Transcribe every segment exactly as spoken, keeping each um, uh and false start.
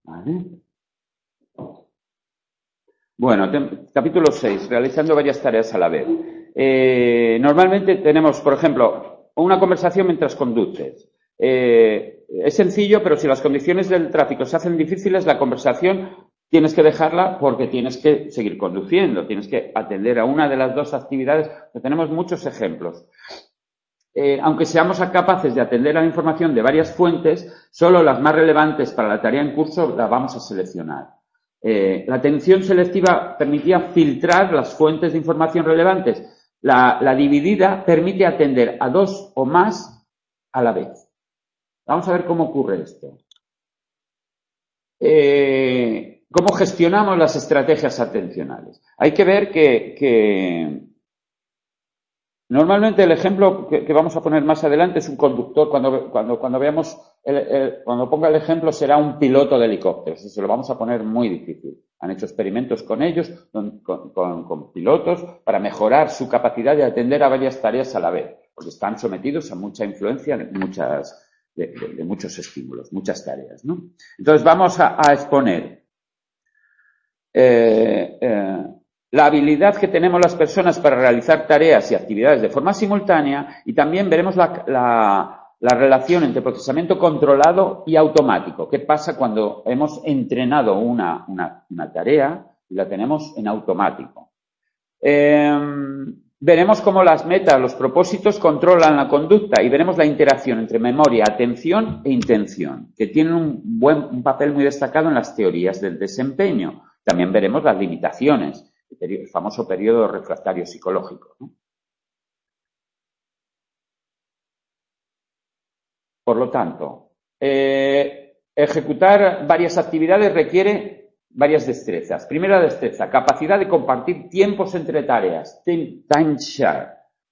¿Vale? Bueno, capítulo seis, realizando varias tareas a la vez. Eh, normalmente tenemos, por ejemplo, una conversación mientras conduces. Eh, es sencillo, pero si las condiciones del tráfico se hacen difíciles, la conversación tienes que dejarla porque tienes que seguir conduciendo, tienes que atender a una de las dos actividades. Tenemos muchos ejemplos. Eh, aunque seamos capaces de atender a la información de varias fuentes, solo las más relevantes para la tarea en curso las vamos a seleccionar. Eh, la atención selectiva permitía filtrar las fuentes de información relevantes. La, la dividida permite atender a dos o más a la vez. Vamos a ver cómo ocurre esto. Eh, ¿Cómo gestionamos las estrategias atencionales? Hay que ver que, que normalmente el ejemplo que, que vamos a poner más adelante es un conductor. Cuando, cuando, cuando veamos, el, el, cuando ponga el ejemplo será un piloto de helicópteros. Y se lo vamos a poner muy difícil. Han hecho experimentos con ellos, con, con, con, con pilotos, para mejorar su capacidad de atender a varias tareas a la vez. Porque están sometidos a mucha influencia de, muchas, de, de, de muchos estímulos, muchas tareas, ¿no? Entonces vamos a, a exponer eh, eh, la habilidad que tenemos las personas para realizar tareas y actividades de forma simultánea, y también veremos la, la, la relación entre procesamiento controlado y automático. ¿Qué pasa cuando hemos entrenado una, una, una tarea y la tenemos en automático? Eh, veremos cómo las metas, los propósitos controlan la conducta, y veremos la interacción entre memoria, atención e intención, que tienen un, buen, un papel muy destacado en las teorías del desempeño. También veremos las limitaciones, el famoso periodo refractario psicológico, ¿no? Por lo tanto, eh, ejecutar varias actividades requiere varias destrezas. Primera destreza, capacidad de compartir tiempos entre tareas, time share.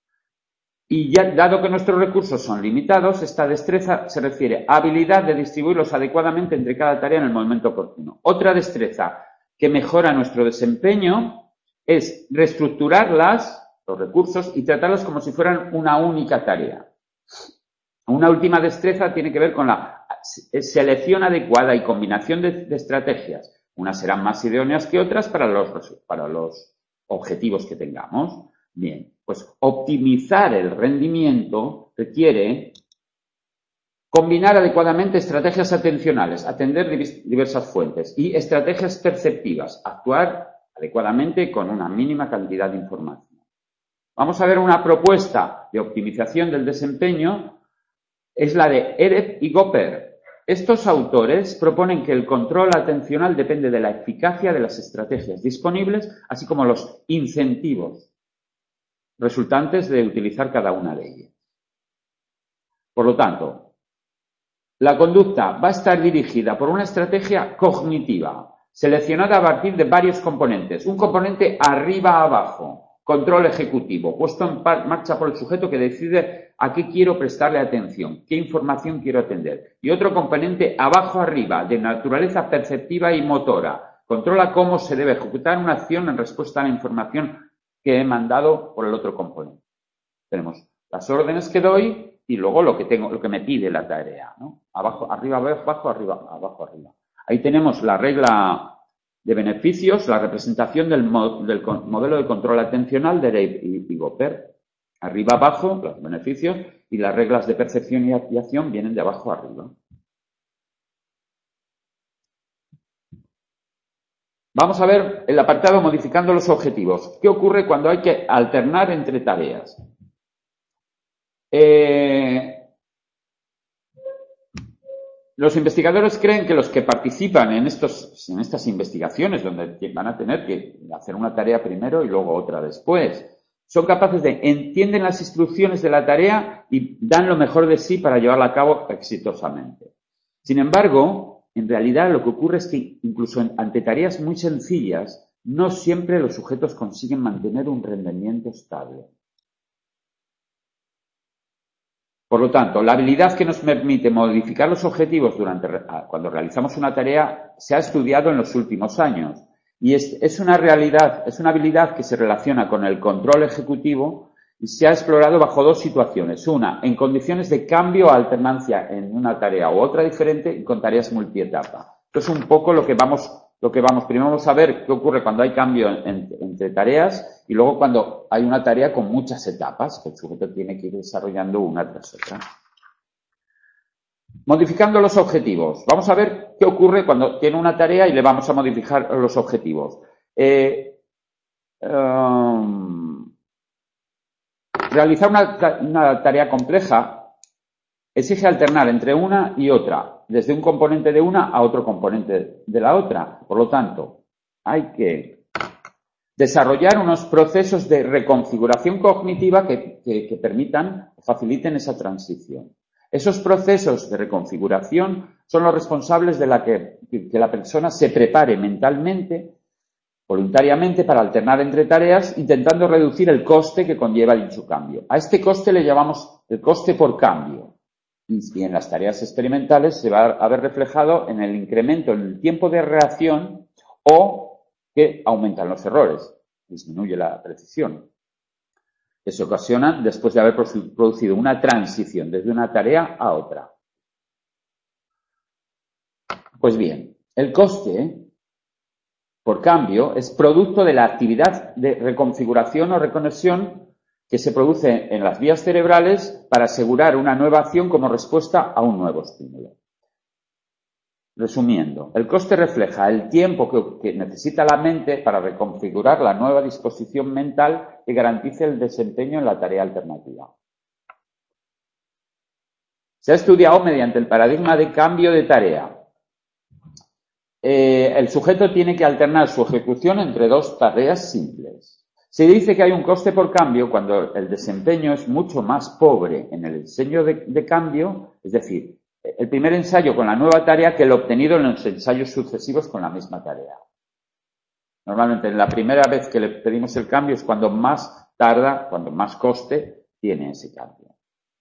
Y ya, dado que nuestros recursos son limitados, esta destreza se refiere a habilidad de distribuirlos adecuadamente entre cada tarea en el momento oportuno. Otra destreza que mejora nuestro desempeño es reestructurar las, los recursos y tratarlos como si fueran una única tarea. Una última destreza tiene que ver con la selección adecuada y combinación de, de estrategias. Unas serán más idóneas que otras para los, para los objetivos que tengamos. Bien, pues optimizar el rendimiento requiere combinar adecuadamente estrategias atencionales, atender diversas fuentes, y estrategias perceptivas, actuar adecuadamente con una mínima cantidad de información. Vamos a ver una propuesta de optimización del desempeño. Es la de Ereb y Gopper. Estos autores proponen que el control atencional depende de la eficacia de las estrategias disponibles, así como los incentivos resultantes de utilizar cada una de ellas. Por lo tanto, la conducta va a estar dirigida por una estrategia cognitiva, seleccionada a partir de varios componentes. Un componente arriba-abajo, control ejecutivo, puesto en marcha por el sujeto que decide a qué quiero prestarle atención, qué información quiero atender. Y otro componente abajo-arriba, de naturaleza perceptiva y motora. Controla cómo se debe ejecutar una acción en respuesta a la información que he mandado por el otro componente. Tenemos las órdenes que doy y luego lo que tengo, lo que me pide la tarea, ¿no? Abajo, arriba, abajo, arriba, abajo, arriba. Ahí tenemos la regla de beneficios, la representación del, mo del modelo de control atencional de Ereb y Gopper. Arriba, abajo, los beneficios, y las reglas de percepción y acción vienen de abajo a arriba. Vamos a ver el apartado modificando los objetivos. ¿Qué ocurre cuando hay que alternar entre tareas? Eh, los investigadores creen que los que participan en, estos, en estas investigaciones, donde van a tener que hacer una tarea primero y luego otra después, son capaces de entienden las instrucciones de la tarea y dan lo mejor de sí para llevarla a cabo exitosamente. Sin embargo, en realidad lo que ocurre es que incluso ante tareas muy sencillas, no siempre los sujetos consiguen mantener un rendimiento estable. Por lo tanto, la habilidad que nos permite modificar los objetivos durante, cuando realizamos una tarea se ha estudiado en los últimos años. Y es, es una realidad, es una habilidad que se relaciona con el control ejecutivo y se ha explorado bajo dos situaciones. Una, en condiciones de cambio o alternancia en una tarea u otra diferente y con tareas multietapa. Esto es un poco lo que vamos, lo que vamos. Primero vamos a ver qué ocurre cuando hay cambio en, entre tareas y luego cuando hay una tarea con muchas etapas que el sujeto tiene que ir desarrollando una tras otra. Modificando los objetivos. Vamos a ver qué ocurre cuando tiene una tarea y le vamos a modificar los objetivos. Eh, um, realizar una, una tarea compleja exige alternar entre una y otra, desde un componente de una a otro componente de la otra. Por lo tanto, hay que desarrollar unos procesos de reconfiguración cognitiva que, que, que permitan o faciliten esa transición. Esos procesos de reconfiguración son los responsables de la que, que la persona se prepare mentalmente, voluntariamente, para alternar entre tareas, intentando reducir el coste que conlleva dicho cambio. A este coste le llamamos el coste por cambio. Y en las tareas experimentales se va a ver reflejado en el incremento en el tiempo de reacción o que aumentan los errores, disminuye la precisión, que se ocasiona después de haber producido una transición desde una tarea a otra. Pues bien, el coste por cambio es producto de la actividad de reconfiguración o reconexión que se produce en las vías cerebrales para asegurar una nueva acción como respuesta a un nuevo estímulo. Resumiendo, el coste refleja el tiempo que, que necesita la mente para reconfigurar la nueva disposición mental que garantice el desempeño en la tarea alternativa. Se ha estudiado mediante el paradigma de cambio de tarea. Eh, el sujeto tiene que alternar su ejecución entre dos tareas simples. Se dice que hay un coste por cambio cuando el desempeño es mucho más pobre en el ensayo de, de cambio, es decir, el primer ensayo con la nueva tarea que el obtenido en los ensayos sucesivos con la misma tarea. Normalmente, en la primera vez que le pedimos el cambio es cuando más tarda, cuando más coste tiene ese cambio.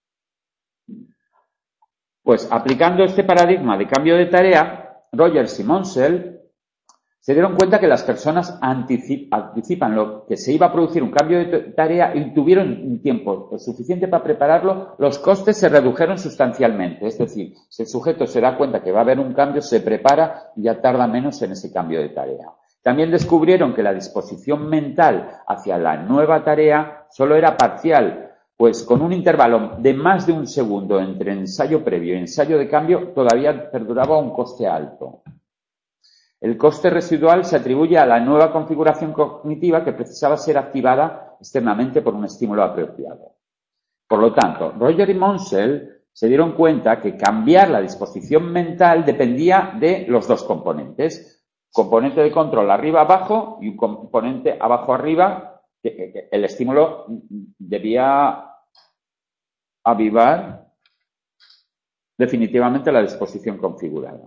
Pues, aplicando este paradigma de cambio de tarea, Rogers y Monsell se dieron cuenta que las personas anticipan lo que se iba a producir un cambio de tarea y tuvieron un tiempo suficiente para prepararlo, los costes se redujeron sustancialmente. Es decir, si el sujeto se da cuenta que va a haber un cambio, se prepara y ya tarda menos en ese cambio de tarea. También descubrieron que la disposición mental hacia la nueva tarea solo era parcial, pues con un intervalo de más de un segundo entre ensayo previo y ensayo de cambio todavía perduraba un coste alto. El coste residual se atribuye a la nueva configuración cognitiva que precisaba ser activada externamente por un estímulo apropiado. Por lo tanto, Roger y Monsell se dieron cuenta que cambiar la disposición mental dependía de los dos componentes. Componente de control arriba-abajo y un componente abajo-arriba, que el estímulo debía avivar definitivamente la disposición configurada.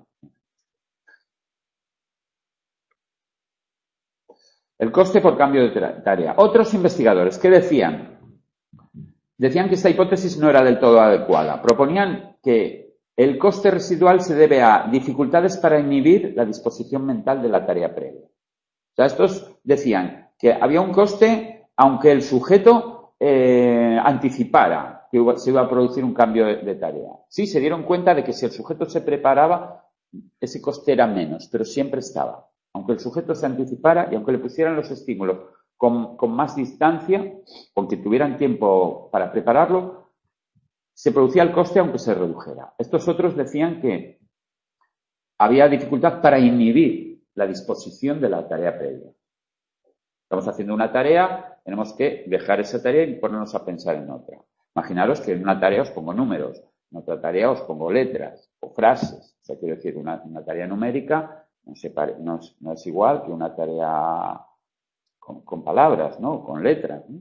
El coste por cambio de tarea. Otros investigadores, ¿qué decían? Decían que esta hipótesis no era del todo adecuada. Proponían que el coste residual se debe a dificultades para inhibir la disposición mental de la tarea previa. O sea, estos decían que había un coste aunque el sujeto eh, anticipara que se iba a producir un cambio de, de tarea. Sí, se dieron cuenta de que si el sujeto se preparaba, ese coste era menos, pero siempre estaba. Aunque el sujeto se anticipara y aunque le pusieran los estímulos con, con más distancia, aunque tuvieran tiempo para prepararlo, se producía el coste aunque se redujera. Estos otros decían que había dificultad para inhibir la disposición de la tarea previa. Estamos haciendo una tarea, tenemos que dejar esa tarea y ponernos a pensar en otra. Imaginaros que en una tarea os pongo números, en otra tarea os pongo letras o frases. O sea, quiero decir, una, una tarea numérica no, se pare, no, es, no es igual que una tarea con, con palabras, ¿no? Con letras, ¿no?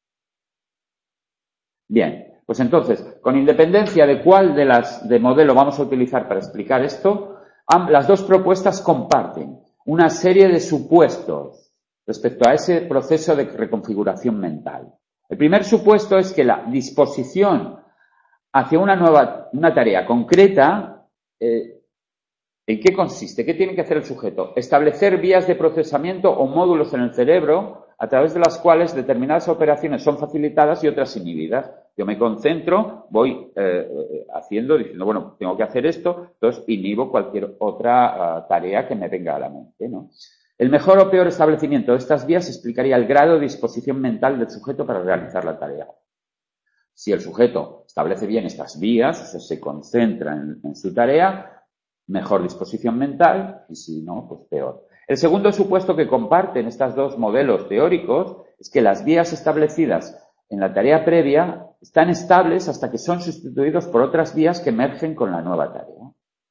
Bien, pues entonces, con independencia de cuál de las de modelo vamos a utilizar para explicar esto, las dos propuestas comparten una serie de supuestos respecto a ese proceso de reconfiguración mental. El primer supuesto es que la disposición hacia una nueva una tarea concreta, eh, ¿en qué consiste? ¿Qué tiene que hacer el sujeto? Establecer vías de procesamiento o módulos en el cerebro a través de las cuales determinadas operaciones son facilitadas y otras inhibidas. Yo me concentro, voy eh, haciendo, diciendo, bueno, tengo que hacer esto, entonces inhibo cualquier otra uh, tarea que me venga a la mente, ¿no? El mejor o peor establecimiento de estas vías explicaría el grado de disposición mental del sujeto para realizar la tarea. Si el sujeto establece bien estas vías, o sea, se concentra en, en su tarea, mejor disposición mental, y si no, pues peor. El segundo supuesto que comparten estos dos modelos teóricos es que las vías establecidas en la tarea previa están estables hasta que son sustituidos por otras vías que emergen con la nueva tarea.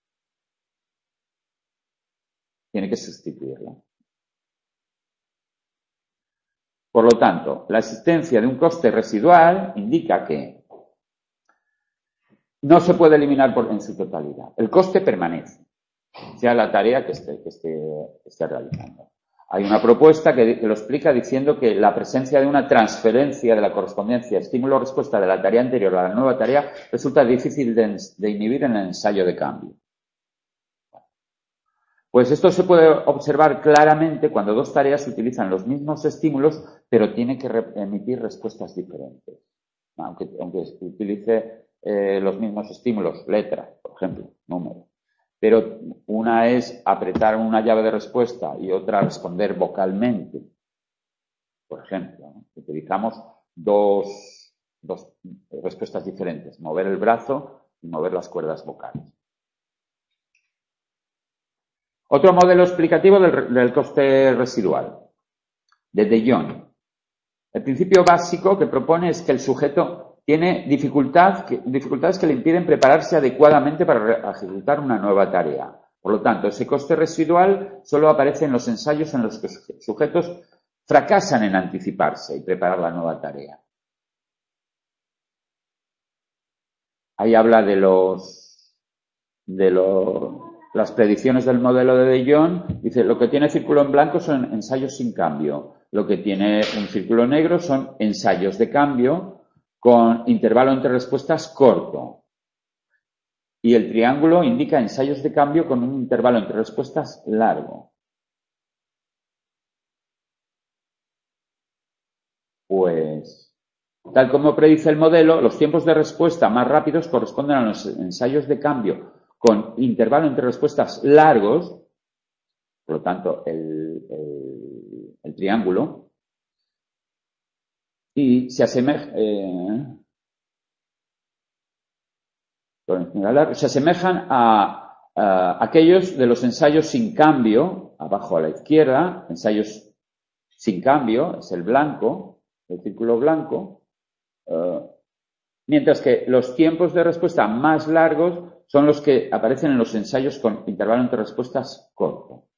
Tiene que sustituirla. Por lo tanto, la existencia de un coste residual indica que no se puede eliminar por, en su totalidad. El coste permanece, sea la tarea que esté, que esté, que esté realizando. Hay una propuesta que, que lo explica diciendo que la presencia de una transferencia de la correspondencia estímulo-respuesta de la tarea anterior a la nueva tarea resulta difícil de, de inhibir en el ensayo de cambio. Pues esto se puede observar claramente cuando dos tareas utilizan los mismos estímulos, pero tienen que re- emitir respuestas diferentes. Aunque, aunque utilice eh, los mismos estímulos, letras, por ejemplo, números. Pero una es apretar una llave de respuesta y otra responder vocalmente. Por ejemplo, ¿no? Utilizamos dos, dos respuestas diferentes, mover el brazo y mover las cuerdas vocales. Otro modelo explicativo del, del coste residual, de De Jong. El principio básico que propone es que el sujeto tiene dificultad, que, dificultades que le impiden prepararse adecuadamente para ejecutar una nueva tarea. Por lo tanto, ese coste residual solo aparece en los ensayos en los que los sujetos fracasan en anticiparse y preparar la nueva tarea. Ahí habla de los de los las predicciones del modelo de De Jong. Dice, lo que tiene círculo en blanco son ensayos sin cambio. Lo que tiene un círculo negro son ensayos de cambio con intervalo entre respuestas corto. Y el triángulo indica ensayos de cambio con un intervalo entre respuestas largo. Pues, tal como predice el modelo, los tiempos de respuesta más rápidos corresponden a los ensayos de cambio con intervalo entre respuestas largos, por lo tanto, el, el, el triángulo, y se asemeja, eh, se asemejan a, a aquellos de los ensayos sin cambio, abajo a la izquierda, ensayos sin cambio, es el blanco, el círculo blanco, uh, mientras que los tiempos de respuesta más largos son los que aparecen en los ensayos con intervalo entre respuestas corto.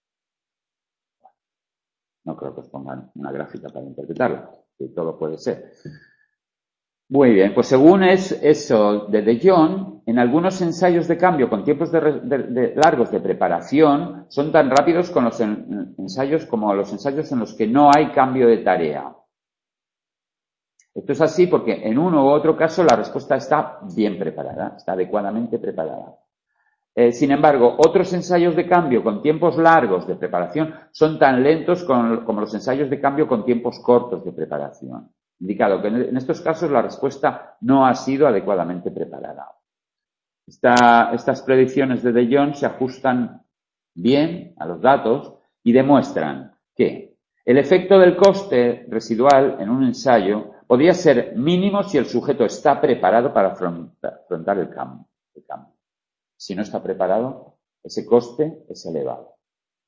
No creo que os pongan una gráfica para interpretarlo, que todo puede ser. Muy bien, pues según es eso de De Jong, en algunos ensayos de cambio con tiempos de, de, de largos de preparación son tan rápidos con los en, ensayos como los ensayos en los que no hay cambio de tarea. Esto es así porque en uno u otro caso la respuesta está bien preparada, está adecuadamente preparada. Eh, sin embargo, otros ensayos de cambio con tiempos largos de preparación son tan lentos con, como los ensayos de cambio con tiempos cortos de preparación. Indicado que en estos casos la respuesta no ha sido adecuadamente preparada. Esta, estas predicciones de De Jong se ajustan bien a los datos y demuestran que el efecto del coste residual en un ensayo podría ser mínimo si el sujeto está preparado para afrontar, afrontar el cambio, el cambio. Si no está preparado, ese coste es elevado.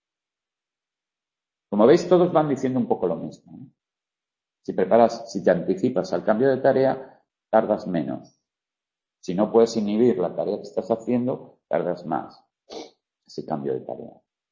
Como veis, todos van diciendo un poco lo mismo, ¿no? Si preparas, si te anticipas al cambio de tarea, tardas menos. Si no puedes inhibir la tarea que estás haciendo, tardas más ese cambio de tarea.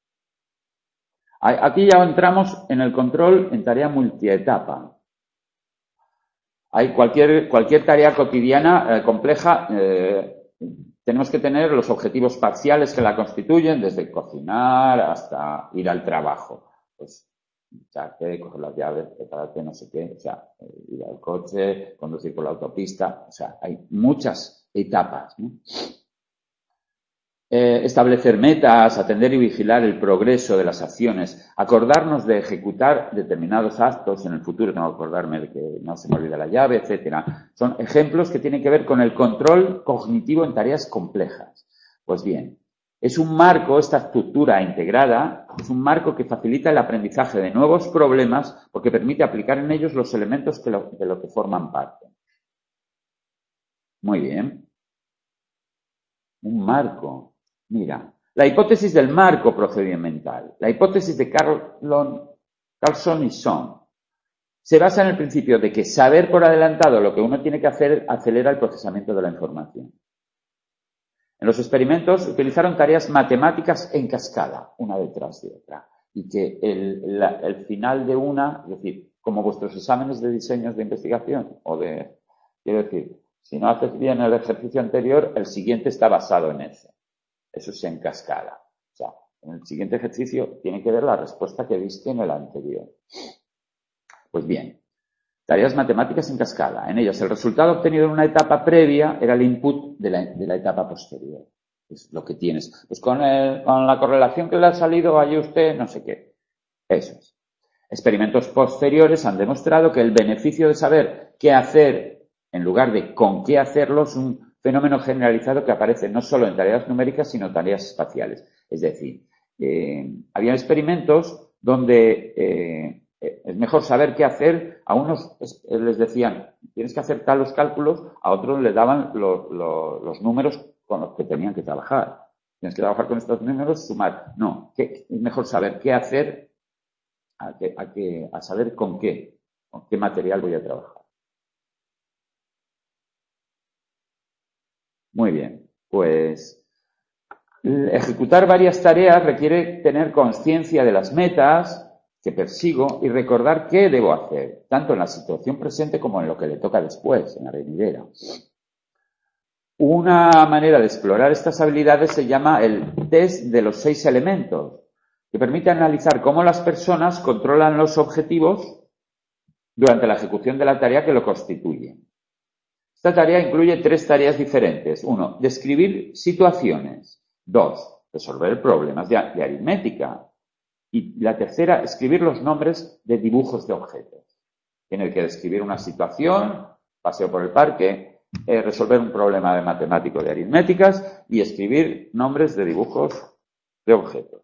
Aquí ya entramos en el control en tarea multietapa. Hay cualquier, cualquier tarea cotidiana eh, compleja, eh, tenemos que tener los objetivos parciales que la constituyen, desde cocinar hasta ir al trabajo. Pues, echarte, coger las llaves, prepararte, no sé qué, o sea, ir al coche, conducir por la autopista, o sea, hay muchas etapas, ¿no? eh, establecer metas, atender y vigilar el progreso de las acciones, acordarnos de ejecutar determinados actos en el futuro, tengo que acordarme de que no se me olvida la llave, etcétera. Son ejemplos que tienen que ver con el control cognitivo en tareas complejas. Pues bien, es un marco, esta estructura integrada, es un marco que facilita el aprendizaje de nuevos problemas porque permite aplicar en ellos los elementos que lo, de lo que forman parte. Muy bien. Un marco. Mira, la hipótesis del marco procedimental, la hipótesis de Carlson, Carlson y Son, se basa en el principio de que saber por adelantado lo que uno tiene que hacer acelera el procesamiento de la información. En los experimentos utilizaron tareas matemáticas en cascada, una detrás de otra, y que el, la, el final de una, es decir, como vuestros exámenes de diseños de investigación, o de, quiero decir, si no haces bien el ejercicio anterior, el siguiente está basado en ese. Eso es en cascada. O sea, en el siguiente ejercicio tiene que ver la respuesta que diste en el anterior. Pues bien, tareas matemáticas en cascada. En ellas el resultado obtenido en una etapa previa era el input de la, de la etapa posterior. Es lo que tienes. Pues con, el, con la correlación que le ha salido ahí usted, no sé qué. Eso es. Experimentos posteriores han demostrado que el beneficio de saber qué hacer en lugar de con qué hacerlo es un fenómeno generalizado que aparece no solo en tareas numéricas, sino en tareas espaciales. Es decir, eh, había experimentos donde eh, es mejor saber qué hacer. A unos les decían, tienes que hacer talos cálculos, a otros les daban lo, lo, los números con los que tenían que trabajar. Tienes que trabajar con estos números, sumar. No, que es mejor saber qué hacer a, que, a, que, a saber con qué, con qué material voy a trabajar. Muy bien, pues ejecutar varias tareas requiere tener conciencia de las metas que persigo y recordar qué debo hacer, tanto en la situación presente como en lo que le toca después, en la venidera. Una manera de explorar estas habilidades se llama el test de los seis elementos, que permite analizar cómo las personas controlan los objetivos durante la ejecución de la tarea que lo constituye. Esta tarea incluye tres tareas diferentes. Uno, describir situaciones. Dos, resolver problemas de, de aritmética. Y la tercera, escribir los nombres de dibujos de objetos. Tiene que describir una situación, paseo por el parque, eh, resolver un problema de matemático de aritméticas y escribir nombres de dibujos de objetos.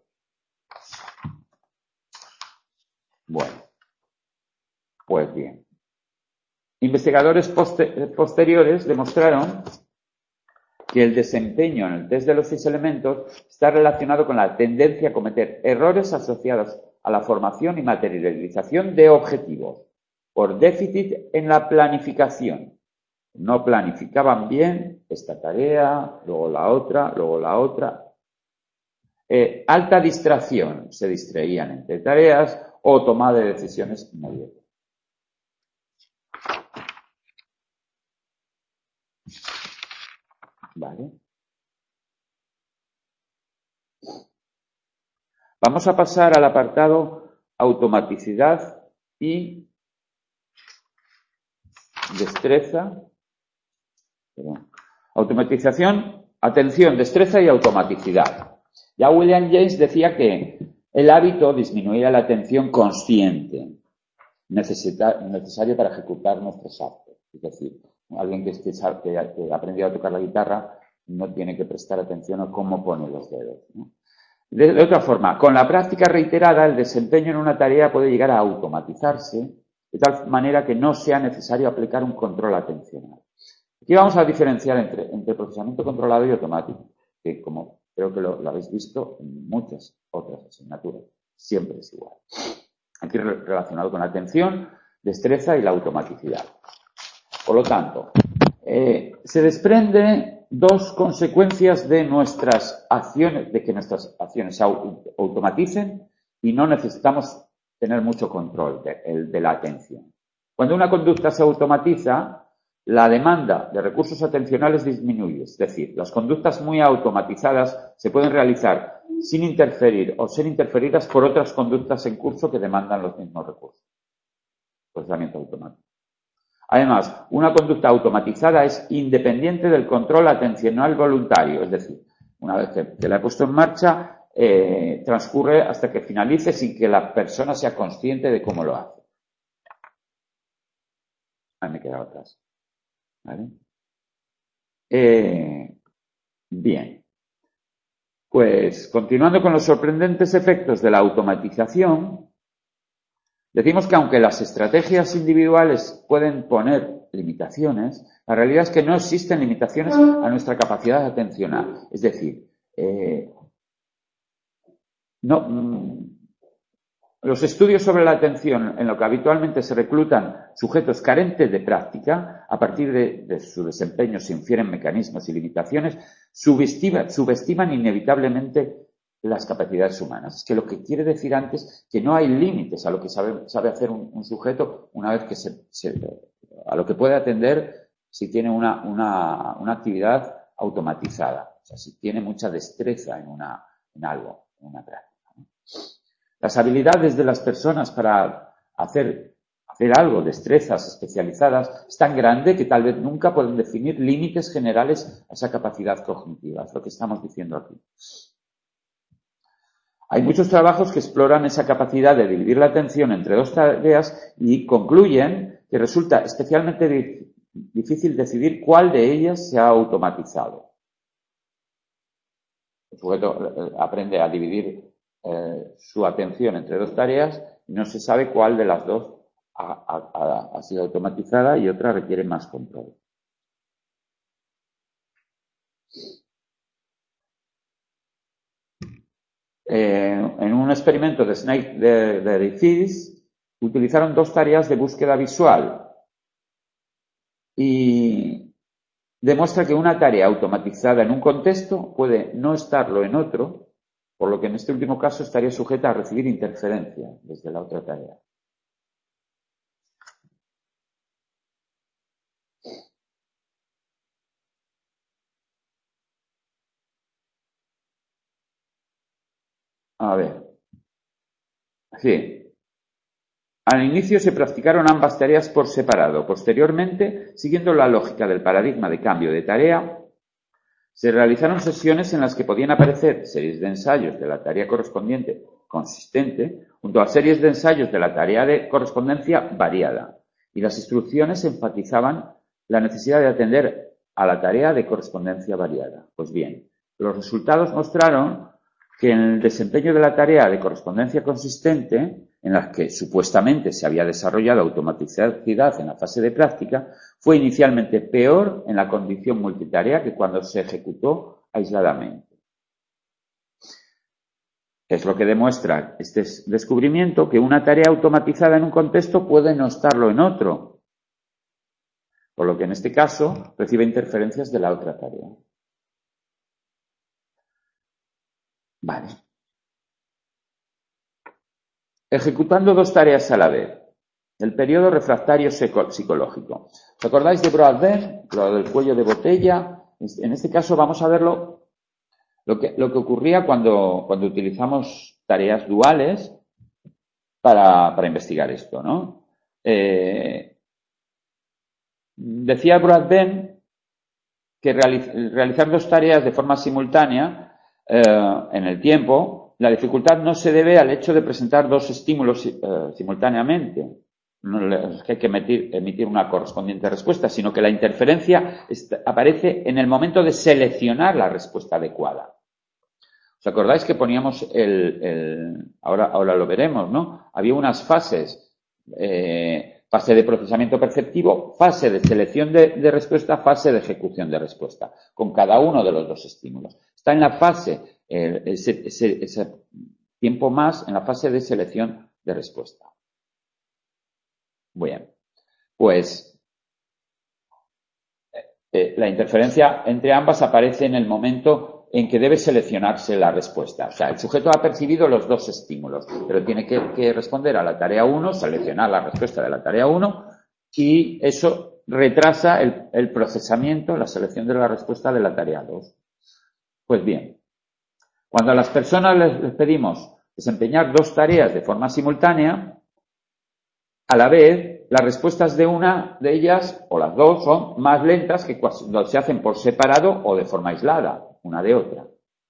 Bueno, pues bien. Investigadores poster- posteriores demostraron que el desempeño en el test de los seis elementos está relacionado con la tendencia a cometer errores asociados a la formación y materialización de objetivos por déficit en la planificación. No planificaban bien esta tarea, luego la otra, luego la otra. Eh, alta distracción, se distraían entre tareas o toma de decisiones inmediatas. Vale. Vamos a pasar al apartado automaticidad y destreza. Perdón. Automatización, atención, destreza y automaticidad. Ya William James decía que el hábito disminuía la atención consciente necesita, necesaria para ejecutar nuestros actos. Es decir, alguien que, que, que ha aprendido a tocar la guitarra no tiene que prestar atención a cómo pone los dedos, ¿no? De, de otra forma, con la práctica reiterada, el desempeño en una tarea puede llegar a automatizarse de tal manera que no sea necesario aplicar un control atencional. Aquí vamos a diferenciar entre, entre procesamiento controlado y automático, que como creo que lo, lo habéis visto en muchas otras asignaturas, siempre es igual. Aquí relacionado con la atención, destreza y la automaticidad. Por lo tanto, eh, se desprende dos consecuencias de nuestras acciones, de que nuestras acciones se automaticen y no necesitamos tener mucho control de, el, de la atención. Cuando una conducta se automatiza, la demanda de recursos atencionales disminuye. Es decir, las conductas muy automatizadas se pueden realizar sin interferir o ser interferidas por otras conductas en curso que demandan los mismos recursos. Procesamiento automático. Además, una conducta automatizada es independiente del control atencional voluntario, es decir, Una vez que, que la he puesto en marcha, eh, transcurre hasta que finalice sin que la persona sea consciente de cómo lo hace. Ahí me he quedado atrás. ¿Vale? Eh, bien. Pues, continuando con los sorprendentes efectos de la automatización, decimos que aunque las estrategias individuales pueden poner limitaciones, la realidad es que no existen limitaciones a nuestra capacidad atencional. Es decir, eh, no, mm, los estudios sobre la atención en lo que habitualmente se reclutan sujetos carentes de práctica, a partir de, de su desempeño se infieren mecanismos y limitaciones, subestima, subestiman inevitablemente las capacidades humanas. Es que lo que quiere decir antes que no hay límites a lo que sabe, sabe hacer un, un sujeto una vez que se, se, a lo que puede atender si tiene una, una, una actividad automatizada, o sea, si tiene mucha destreza en, una, en algo, en una práctica, ¿no? Las habilidades de las personas para hacer, hacer algo, destrezas especializadas, es tan grande que tal vez nunca pueden definir límites generales a esa capacidad cognitiva. Es lo que estamos diciendo aquí. Hay muchos trabajos que exploran esa capacidad de dividir la atención entre dos tareas y concluyen que resulta especialmente difícil decidir cuál de ellas se ha automatizado. El sujeto aprende a dividir eh, su atención entre dos tareas y no se sabe cuál de las dos ha, ha, ha sido automatizada y otra requiere más control. Eh, en un experimento de Snake de, de Edifice, utilizaron dos tareas de búsqueda visual y demuestra que una tarea automatizada en un contexto puede no estarlo en otro, por lo que en este último caso estaría sujeta a recibir interferencia desde la otra tarea. A ver. Sí. Al inicio se practicaron ambas tareas por separado. Posteriormente, siguiendo la lógica del paradigma de cambio de tarea, se realizaron sesiones en las que podían aparecer series de ensayos de la tarea correspondiente consistente junto a series de ensayos de la tarea de correspondencia variada, y las instrucciones enfatizaban la necesidad de atender a la tarea de correspondencia variada. Pues bien, los resultados mostraron que en el desempeño de la tarea de correspondencia consistente, en la que supuestamente se había desarrollado automaticidad en la fase de práctica, fue inicialmente peor en la condición multitarea que cuando se ejecutó aisladamente. Es lo que demuestra este descubrimiento, que una tarea automatizada en un contexto puede no estarlo en otro, por lo que en este caso recibe interferencias de la otra tarea. Vale. Ejecutando dos tareas a la vez. El periodo refractario psicológico. ¿Os acordáis de Broadbent? Lo del cuello de botella. En este caso vamos a verlo, lo que, lo que ocurría cuando, cuando utilizamos tareas duales para, para investigar esto, ¿no? Eh, decía Broadbent que realiz, realizar dos tareas de forma simultánea eh, en el tiempo, la dificultad no se debe al hecho de presentar dos estímulos eh, simultáneamente. No es que hay que emitir, emitir una correspondiente respuesta, sino que la interferencia está, aparece en el momento de seleccionar la respuesta adecuada. ¿Os acordáis que poníamos el, el ahora, ahora lo veremos, ¿no? Había unas fases, eh, fase de procesamiento perceptivo, fase de selección de, de respuesta, fase de ejecución de respuesta, con cada uno de los dos estímulos. Está en la fase, eh, ese, ese, ese tiempo más, en la fase de selección de respuesta. Bien, pues eh, la interferencia entre ambas aparece en el momento en que debe seleccionarse la respuesta. O sea, el sujeto ha percibido los dos estímulos, pero tiene que, que responder a la tarea uno, seleccionar la respuesta de la tarea uno, y eso retrasa el, el procesamiento, la selección de la respuesta de la tarea dos. Pues bien, cuando a las personas les, les pedimos desempeñar dos tareas de forma simultánea, a la vez, las respuestas de una de ellas, o las dos, son más lentas que cuando se hacen por separado o de forma aislada, una de otra.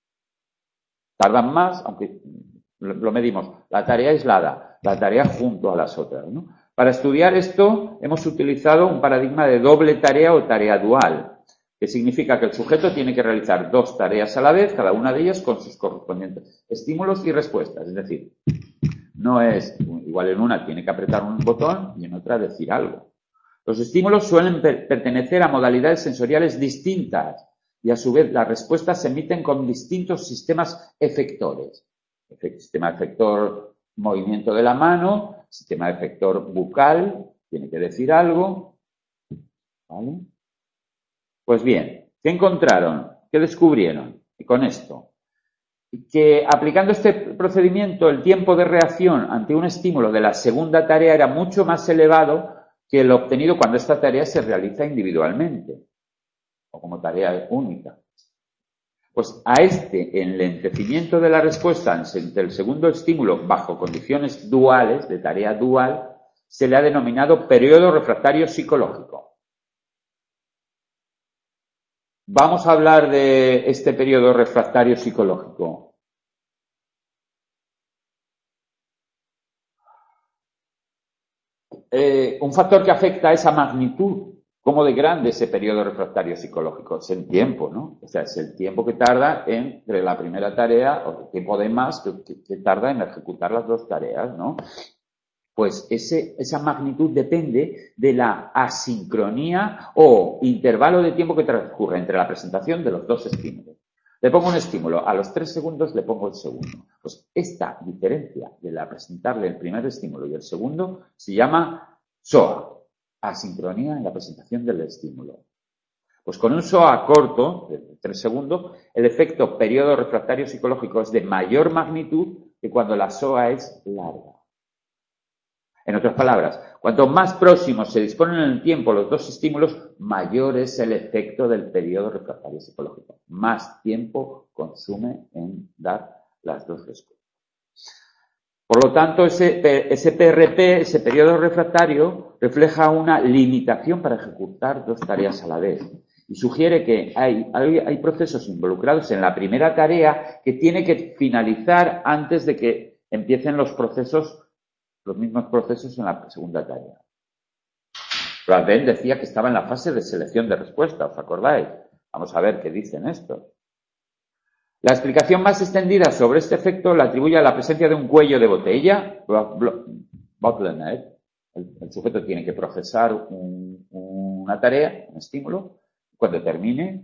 tardan más, aunque lo medimos, la tarea aislada, la tarea junto a las otras, ¿no? Para estudiar esto hemos utilizado un paradigma de doble tarea o tarea dual, que significa que el sujeto tiene que realizar dos tareas a la vez, cada una de ellas con sus correspondientes estímulos y respuestas. Es decir, no es igual en una tiene que apretar un botón y en otra decir algo. Los estímulos suelen per- pertenecer a modalidades sensoriales distintas y a su vez las respuestas se emiten con distintos sistemas efectores. Sistema efector movimiento de la mano, sistema efector bucal, tiene que decir algo. ¿Vale? Pues bien, ¿qué encontraron? ¿Qué descubrieron? Y con esto, que aplicando este procedimiento el tiempo de reacción ante un estímulo de la segunda tarea era mucho más elevado que el obtenido cuando esta tarea se realiza individualmente o como tarea única. Pues a este enlentecimiento de la respuesta ante el segundo estímulo bajo condiciones duales, de tarea dual, se le ha denominado periodo refractario psicológico. Vamos a hablar de este periodo refractario psicológico. Eh, un factor que afecta a esa magnitud, cómo de grande ese periodo refractario psicológico, es el tiempo, ¿no? O sea, es el tiempo que tarda entre la primera tarea, o el tiempo de más que, que, que tarda en ejecutar las dos tareas, ¿no? Pues ese, esa magnitud depende de la asincronía o intervalo de tiempo que transcurre entre la presentación de los dos estímulos. Le pongo un estímulo, a los tres segundos le pongo el segundo. Pues esta diferencia de la presentarle el primer estímulo y el segundo se llama S O A, asincronía en la presentación del estímulo. Pues con un S O A corto, de tres segundos, el efecto periodo refractario psicológico es de mayor magnitud que cuando la S O A es larga. En otras palabras, cuanto más próximos se disponen en el tiempo los dos estímulos, mayor es el efecto del periodo refractario psicológico. Más tiempo consume en dar las dos respuestas. Por lo tanto, ese, ese P R P, ese periodo refractario, refleja una limitación para ejecutar dos tareas a la vez. Y sugiere que hay, hay, hay procesos involucrados en la primera tarea que tiene que finalizar antes de que empiecen los procesos los mismos procesos en la segunda tarea. Bradben decía que estaba en la fase de selección de respuesta, ¿os acordáis? Vamos a ver qué dicen estos. La explicación más extendida sobre este efecto la atribuye a la presencia de un cuello de botella, bottleneck. El, el sujeto tiene que procesar un, una tarea, un estímulo, cuando termine.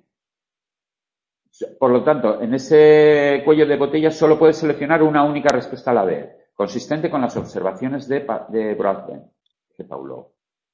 Por lo tanto, en ese cuello de botella solo puede seleccionar una única respuesta a la vez, consistente con las observaciones de, de Bradben, de Paulo.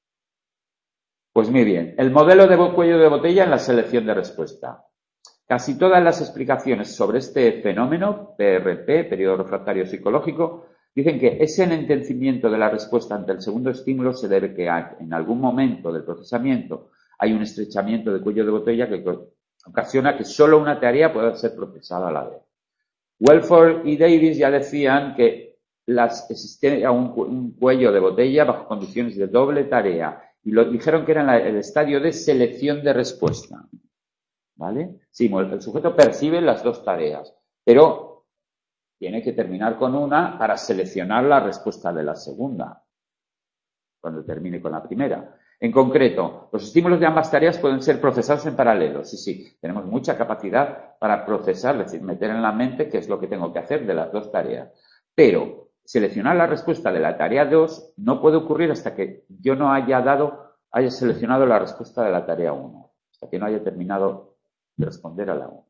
Pues muy bien, el modelo de cuello de botella en la selección de respuesta. Casi todas las explicaciones sobre este fenómeno, P R P, periodo refractario psicológico, dicen que ese enlentecimiento de la respuesta ante el segundo estímulo se debe que en algún momento del procesamiento hay un estrechamiento de cuello de botella que ocasiona que solo una tarea pueda ser procesada a la vez. Welford y Davis ya decían que las, existía un, un cuello de botella bajo condiciones de doble tarea y lo dijeron que era en la, el estadio de selección de respuesta. ¿Vale? Sí, el sujeto percibe las dos tareas, pero tiene que terminar con una para seleccionar la respuesta de la segunda, cuando termine con la primera. En concreto, los estímulos de ambas tareas pueden ser procesados en paralelo. Sí, sí, tenemos mucha capacidad para procesar, es decir, meter en la mente qué es lo que tengo que hacer de las dos tareas. Pero seleccionar la respuesta de la tarea dos no puede ocurrir hasta que yo no haya dado, haya seleccionado la respuesta de la tarea uno, hasta que no haya terminado de responder a la uno.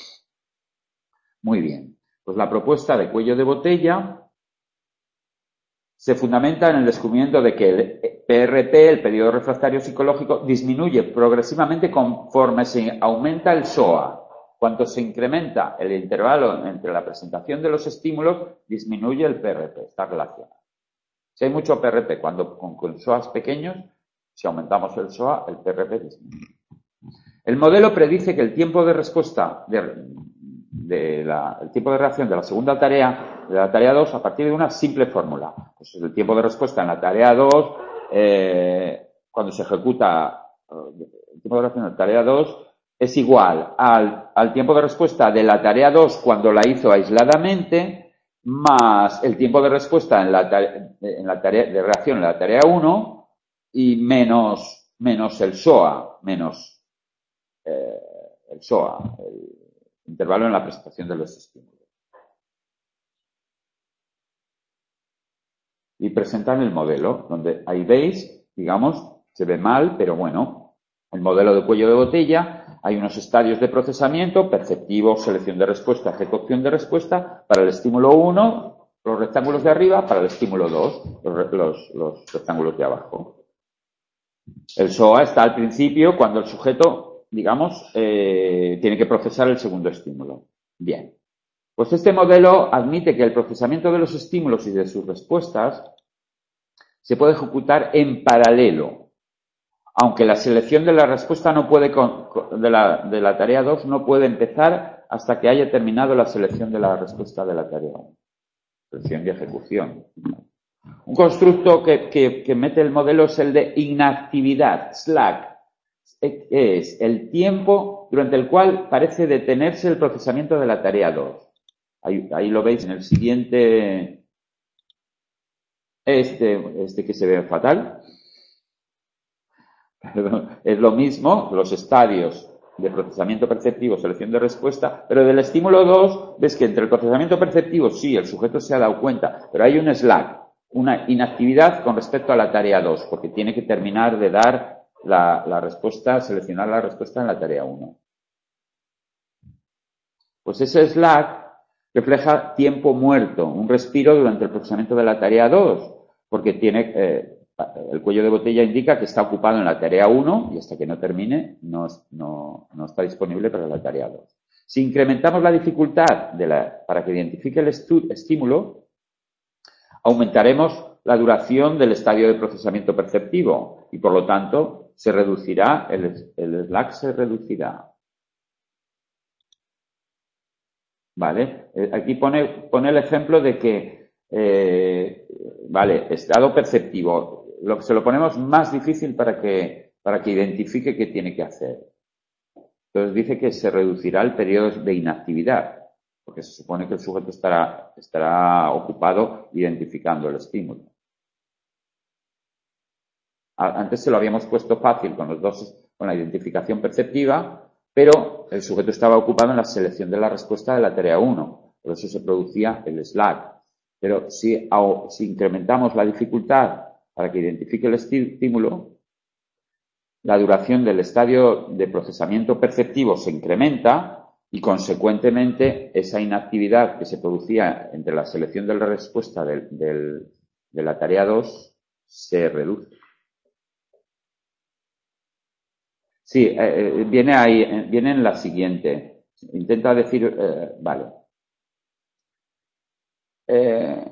Muy bien, pues la propuesta de cuello de botella se fundamenta en el descubrimiento de que el P R P, el periodo refractario psicológico, disminuye progresivamente conforme se aumenta el S O A. Cuanto se incrementa el intervalo entre la presentación de los estímulos, disminuye el P R P, está relacionado. Si hay mucho P R P, cuando con, con S O As pequeños, si aumentamos el S O A, el P R P disminuye. El modelo predice que el tiempo de respuesta, de, de la, el tiempo de reacción de la segunda tarea, de la tarea dos, a partir de una simple fórmula. Pues el tiempo de respuesta en la tarea dos, eh, cuando se ejecuta, el tiempo de reacción en la tarea dos, es igual al, al tiempo de respuesta de la tarea dos cuando la hizo aisladamente, más el tiempo de respuesta en la tarea, en la tarea de reacción en la tarea uno y menos, menos el S O A, menos eh, el S O A, el intervalo en la presentación de los estímulos. Y presentan el modelo, donde ahí veis, digamos, se ve mal, pero bueno, el modelo de cuello de botella, hay unos estadios de procesamiento, perceptivo, selección de respuesta, ejecución de respuesta, para el estímulo uno, los rectángulos de arriba, para el estímulo dos, los, los, los rectángulos de abajo. El S O A está al principio cuando el sujeto, digamos, eh, tiene que procesar el segundo estímulo. Bien. Pues este modelo admite que el procesamiento de los estímulos y de sus respuestas se puede ejecutar en paralelo, aunque la selección de la respuesta no puede de la, de la tarea dos no puede empezar hasta que haya terminado la selección de la respuesta de la tarea uno. Selección y ejecución. Un constructo que, que, que mete el modelo es el de inactividad, slack. Es el tiempo durante el cual parece detenerse el procesamiento de la tarea dos. Ahí, ahí lo veis en el siguiente, este, este que se ve fatal. Es lo mismo, los estadios de procesamiento perceptivo, selección de respuesta, pero del estímulo dos ves que entre el procesamiento perceptivo sí, el sujeto se ha dado cuenta, pero hay un slack, una inactividad con respecto a la tarea dos, porque tiene que terminar de dar la, la respuesta, seleccionar la respuesta en la tarea uno. Pues ese slack refleja tiempo muerto, un respiro durante el procesamiento de la tarea dos, porque tiene eh, el cuello de botella indica que está ocupado en la tarea uno y hasta que no termine no, no, no está disponible para la tarea dos. Si incrementamos la dificultad de la, para que identifique el estímulo, aumentaremos la duración del estadio de procesamiento perceptivo y por lo tanto se reducirá, el, el slack se reducirá. Vale, aquí pone, pone el ejemplo de que, eh, vale, estado perceptivo, lo, se lo ponemos más difícil para que, para que identifique qué tiene que hacer. Entonces dice que se reducirá el periodo de inactividad, porque se supone que el sujeto estará, estará ocupado identificando el estímulo. Antes se lo habíamos puesto fácil con los dos, con la identificación perceptiva, pero el sujeto estaba ocupado en la selección de la respuesta de la tarea uno, por eso se producía el slack. Pero si, si incrementamos la dificultad para que identifique el estímulo, la duración del estadio de procesamiento perceptivo se incrementa y, consecuentemente, esa inactividad que se producía entre la selección de la respuesta del, del, de la tarea dos se reduce. Sí, eh, viene ahí, viene en la siguiente. Intenta decir, eh, vale. Eh,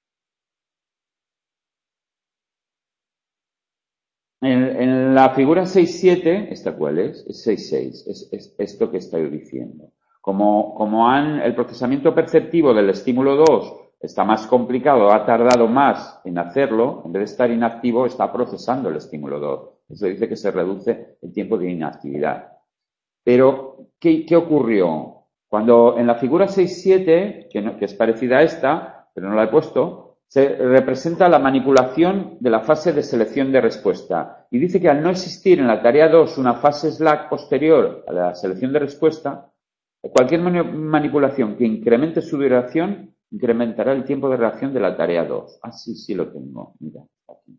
en, en la figura seis siete, ¿esta cuál es? Es seis seis, es, es esto que estoy diciendo. Como, como han, el procesamiento perceptivo del estímulo dos está más complicado, ha tardado más en hacerlo, en vez de estar inactivo, está procesando el estímulo dos. Eso dice que se reduce el tiempo de inactividad. Pero, ¿qué, qué ocurrió? Cuando en la figura seis siete, que, no, que es parecida a esta, pero no la he puesto, se representa la manipulación de la fase de selección de respuesta. Y dice que al no existir en la tarea dos una fase slack posterior a la selección de respuesta, cualquier manipulación que incremente su duración incrementará el tiempo de reacción de la tarea dos. Ah, sí, sí lo tengo. Mira, aquí.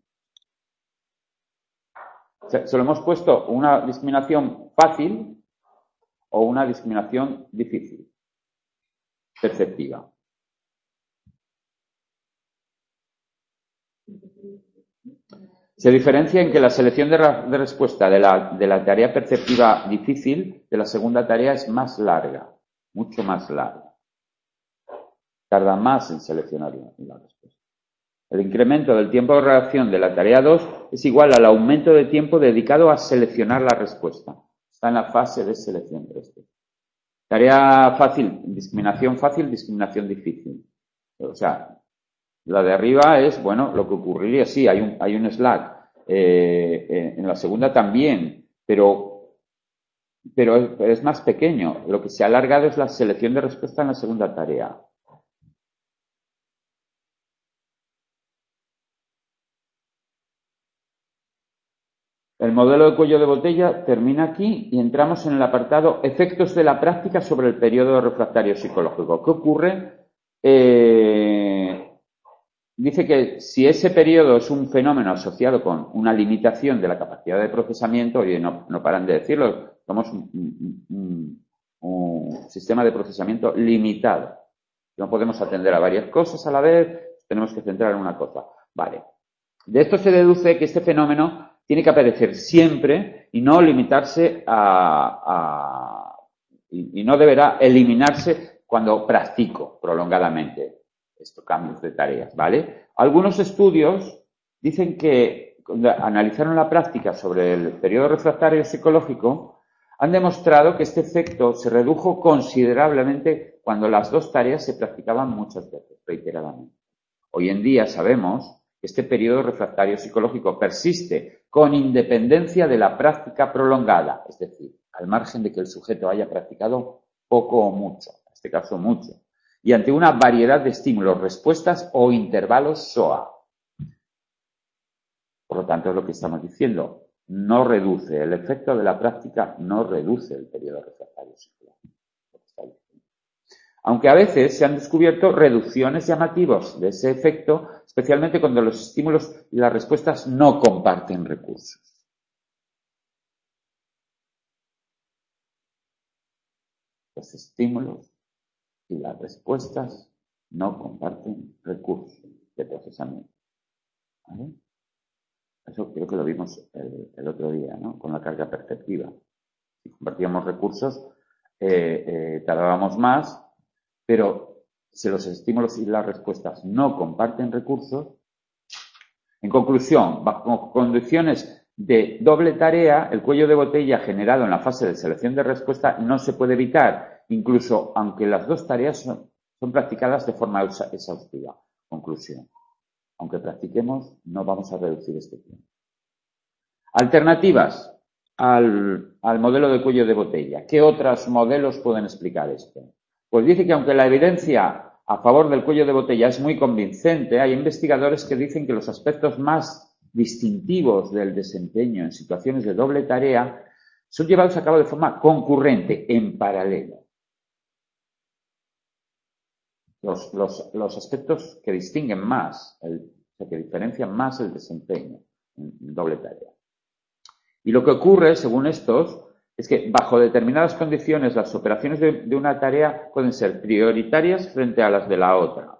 Se, se lo hemos puesto una discriminación fácil o una discriminación difícil, perceptiva. Se diferencia en que la selección de, de respuesta de la, de la tarea perceptiva difícil de la segunda tarea es más larga, mucho más larga. Tarda más en seleccionar la respuesta. El incremento del tiempo de reacción de la tarea dos es igual al aumento de tiempo dedicado a seleccionar la respuesta. Está en la fase de selección de respuesta. Tarea fácil, discriminación fácil, discriminación difícil. O sea, la de arriba es, bueno, lo que ocurriría, sí, hay un, hay un slack. Eh, eh, en la segunda también, pero pero es, es más pequeño. Lo que se ha alargado es la selección de respuesta en la segunda tarea. El modelo de cuello de botella termina aquí y entramos en el apartado efectos de la práctica sobre el periodo refractario psicológico. ¿Qué ocurre? Eh, dice que si ese periodo es un fenómeno asociado con una limitación de la capacidad de procesamiento, oye, no, no paran de decirlo, somos un, un, un, un sistema de procesamiento limitado. No podemos atender a varias cosas a la vez, tenemos que centrar en una cosa. Vale. De esto se deduce que este fenómeno tiene que aparecer siempre y no limitarse a, a y, y no deberá eliminarse cuando practico prolongadamente estos cambios de tareas, ¿vale? Algunos estudios dicen que cuando analizaron la práctica sobre el periodo refractario psicológico han demostrado que este efecto se redujo considerablemente cuando las dos tareas se practicaban muchas veces, reiteradamente. Hoy en día sabemos que este periodo refractario psicológico persiste con independencia de la práctica prolongada, es decir, al margen de que el sujeto haya practicado poco o mucho, en este caso mucho, y ante una variedad de estímulos, respuestas o intervalos S O A. Por lo tanto, es lo que estamos diciendo, no reduce, el efecto de la práctica no reduce el periodo refractario psicológico. Aunque a veces se han descubierto reducciones llamativas de ese efecto, especialmente cuando los estímulos y las respuestas no comparten recursos. Los estímulos y las respuestas no comparten recursos de procesamiento. ¿Vale? Eso creo que lo vimos el, el otro día, ¿no? Con la carga perceptiva. Si compartíamos recursos, eh, eh, tardábamos más, pero si los estímulos y las respuestas no comparten recursos, en conclusión, bajo condiciones de doble tarea, el cuello de botella generado en la fase de selección de respuesta no se puede evitar, incluso aunque las dos tareas son, son practicadas de forma exhaustiva. Conclusión. Aunque practiquemos, no vamos a reducir este tiempo. Alternativas al, al modelo de cuello de botella. ¿Qué otros modelos pueden explicar esto? Pues dice que aunque la evidencia a favor del cuello de botella es muy convincente, hay investigadores que dicen que los aspectos más distintivos del desempeño en situaciones de doble tarea son llevados a cabo de forma concurrente, en paralelo. Los, los, los aspectos que distinguen más, el, o sea, que diferencian más el desempeño en, en doble tarea. Y lo que ocurre, según estos, es que bajo determinadas condiciones las operaciones de, de una tarea pueden ser prioritarias frente a las de la otra.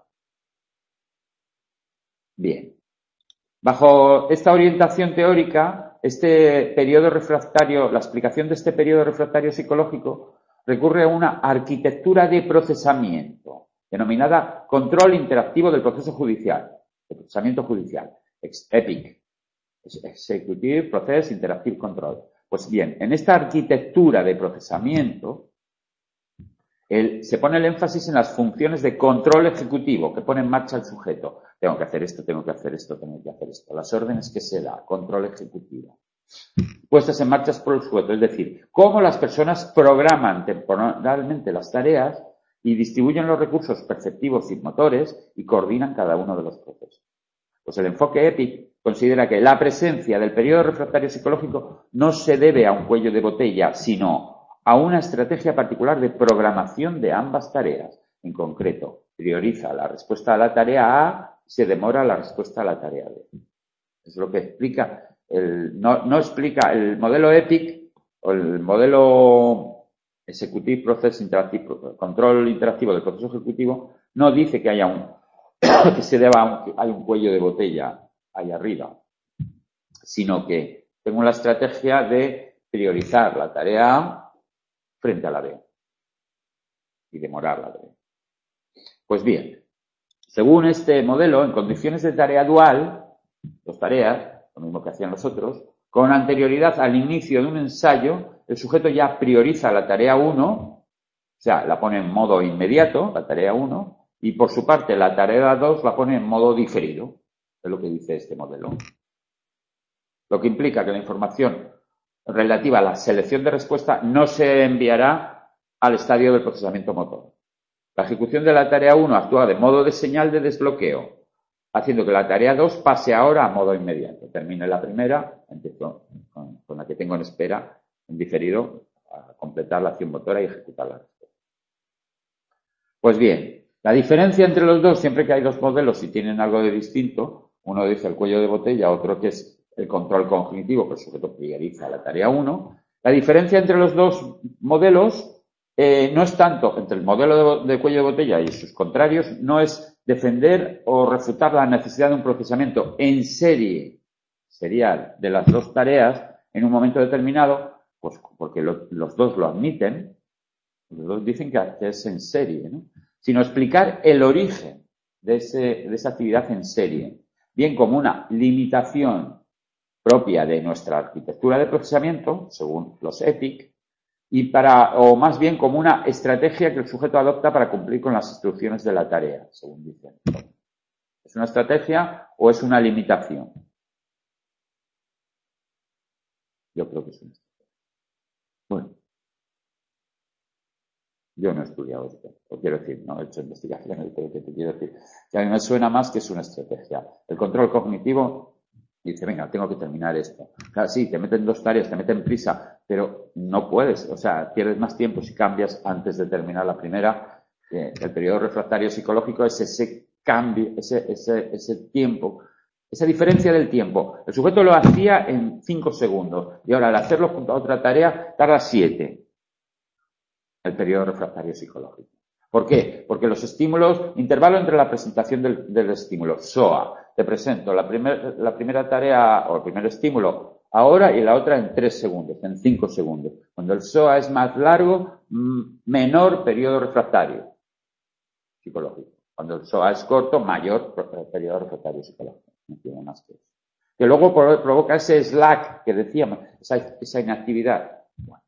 Bien. Bajo esta orientación teórica, este periodo refractario, la explicación de este periodo refractario psicológico recurre a una arquitectura de procesamiento denominada control interactivo del proceso judicial, de procesamiento judicial, EPIC, Executive Process Interactive Control. Pues bien, en esta arquitectura de procesamiento el, se pone el énfasis en las funciones de control ejecutivo que pone en marcha el sujeto. Tengo que hacer esto, tengo que hacer esto, tengo que hacer esto. Las órdenes que se da, control ejecutivo. Puestas en marcha por el sujeto, es decir, cómo las personas programan temporalmente las tareas y distribuyen los recursos perceptivos y motores y coordinan cada uno de los procesos. Pues el enfoque EPIC considera que la presencia del periodo refractario psicológico no se debe a un cuello de botella, sino a una estrategia particular de programación de ambas tareas. En concreto, prioriza la respuesta a la tarea A y se demora la respuesta a la tarea B. Es lo que explica, el, no, no explica el modelo EPIC o el modelo Executive Process Interactive, control interactivo del proceso ejecutivo, no dice que haya un que se deba a un, hay un cuello de botella ahí arriba, sino que tengo la estrategia de priorizar la tarea A frente a la B y demorar la B. Pues bien, según este modelo, en condiciones de tarea dual, dos tareas, lo mismo que hacían los otros, con anterioridad al inicio de un ensayo, el sujeto ya prioriza la tarea uno, o sea, la pone en modo inmediato, la tarea uno, y por su parte la tarea dos la pone en modo diferido, es lo que dice este modelo. Lo que implica que la información relativa a la selección de respuesta no se enviará al estadio del procesamiento motor. La ejecución de la tarea uno actúa de modo de señal de desbloqueo, haciendo que la tarea dos pase ahora a modo inmediato. Termine la primera, empiezo con, con la que tengo en espera, en diferido, a completar la acción motora y ejecutar la respuesta. Pues bien, la diferencia entre los dos, siempre que hay dos modelos y tienen algo de distinto, uno dice el cuello de botella, otro que es el control cognitivo, que el sujeto prioriza la tarea uno, la diferencia entre los dos modelos eh, no es tanto entre el modelo de, de cuello de botella y sus contrarios, no es defender o refutar la necesidad de un procesamiento en serie, serial, de las dos tareas en un momento determinado, pues porque lo, los dos lo admiten, los dos dicen que, que es en serie, ¿no? Sino explicar el origen de, ese, de esa actividad en serie, bien como una limitación propia de nuestra arquitectura de procesamiento, según los E P I C, y para, o más bien como una estrategia que el sujeto adopta para cumplir con las instrucciones de la tarea, según dicen. ¿Es una estrategia o es una limitación? Yo creo que es una estrategia. Bueno. Yo no he estudiado esto, lo quiero decir, no he hecho investigaciones, pero que te quiero decir que a mí me suena más que es una estrategia. El control cognitivo dice, venga, tengo que terminar esto. Claro, sí, te meten dos tareas, te meten prisa, pero no puedes, o sea, pierdes más tiempo si cambias antes de terminar la primera. Eh, el periodo refractario psicológico es ese cambio, ese, ese, ese tiempo, esa diferencia del tiempo. El sujeto lo hacía en cinco segundos y ahora al hacerlo junto a otra tarea tarda siete. El periodo refractario psicológico. ¿Por qué? Porque los estímulos, intervalo entre la presentación del, del estímulo, S O A, te presento la, primer, la primera tarea o el primer estímulo ahora y la otra en tres segundos, en cinco segundos. Cuando el S O A es más largo, menor periodo refractario psicológico. Cuando el S O A es corto, mayor periodo refractario psicológico. No tiene más que eso. Que luego provoca ese slack que decíamos, esa, esa inactividad. Bueno.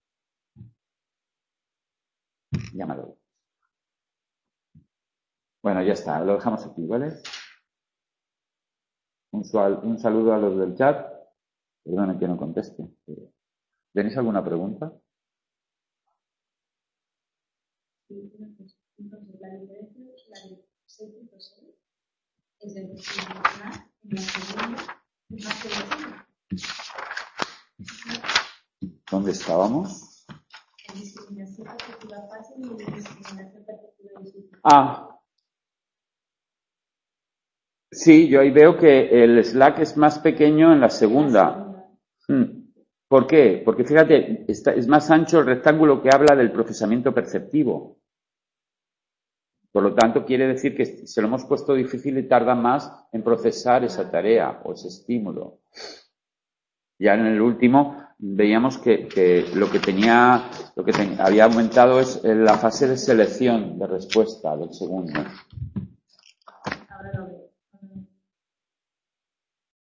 Llámalo. Bueno, ya está, lo dejamos aquí, ¿vale? Un, un saludo a los del chat. Perdónen que no conteste. ¿Tenéis alguna pregunta? Sí, entonces la diferencia es la de seis punto seis es el discriminar en la segunda es más que la segunda. ¿Dónde estábamos? Discriminación perspectiva fácil y discriminación perspectiva difícil. Ah, sí, yo ahí veo que el slack es más pequeño en la segunda. ¿Por qué? Porque fíjate, está, es más ancho el rectángulo que habla del procesamiento perceptivo. Por lo tanto, quiere decir que se lo hemos puesto difícil y tarda más en procesar esa tarea o ese estímulo. Ya en el último veíamos que, que lo que tenía, lo que ten, había aumentado es la fase de selección de respuesta del segundo.